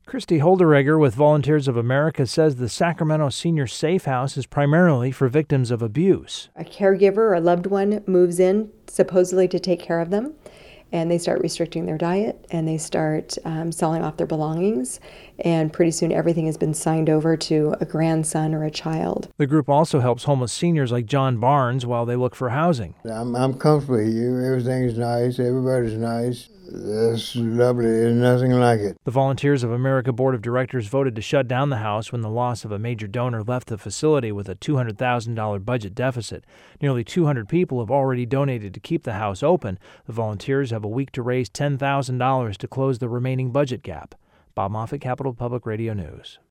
Christy Holderegger with Volunteers of America says the Sacramento Senior Safe House is primarily for victims of abuse. A caregiver or a loved one moves in supposedly to take care of them, and they start restricting their diet, and they start selling off their belongings, and pretty soon everything has been signed over to a grandson or a child. The group also helps homeless seniors like John Barnes while they look for housing. I'm comfortable here. Everything's nice. Everybody's nice. It's lovely. There's nothing like it. The Volunteers of America Board of Directors voted to shut down the house when the loss of a major donor left the facility with a $200,000 budget deficit. Nearly 200 people have already donated to keep the house open. The volunteers have a week to raise $10,000 to close the remaining budget gap. Bob Moffett, Capital Public Radio News.